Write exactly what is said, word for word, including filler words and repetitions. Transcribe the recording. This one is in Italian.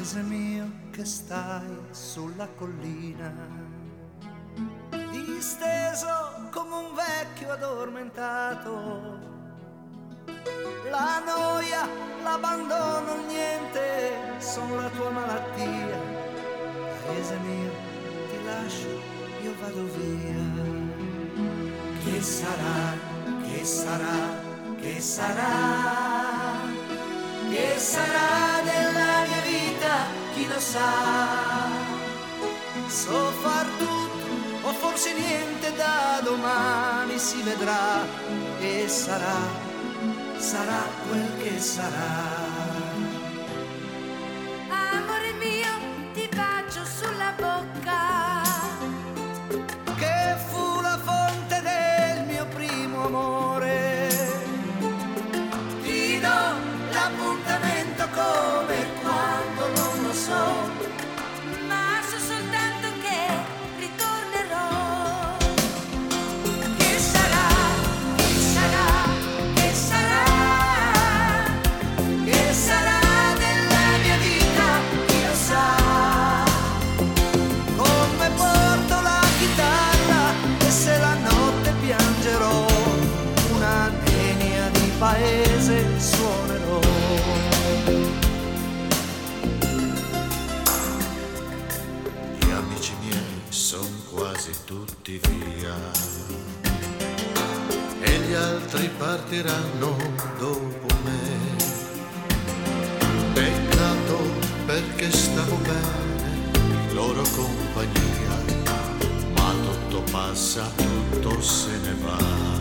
paese mio che stai sulla collina, disteso come un vecchio addormentato. La noia, l'abbandono, il niente sono la tua malattia. Paese mio, ti lascio, io vado via. Che sarà, che sarà, che sarà, che sarà della mia vita, chi lo sa. So far tutto, o forse niente, da domani si vedrà. E sarà, sarà quel che sarà. Amore mio, ti bacio sulla bocca, che fu la fonte del mio primo amore. Ti do l'appuntamento come quando non lo so, ma so soltanto che ritornerò. che sarà, che sarà, che sarà, che sarà della mia vita, chi lo sa. Come porto la chitarra e se la notte piangerò, una nenia di paese suonerò. Gli amici miei son quasi tutti via e gli altri partiranno dopo me. Peccato perché stavo bene, loro compagnia, ma tutto passa, tutto se ne va.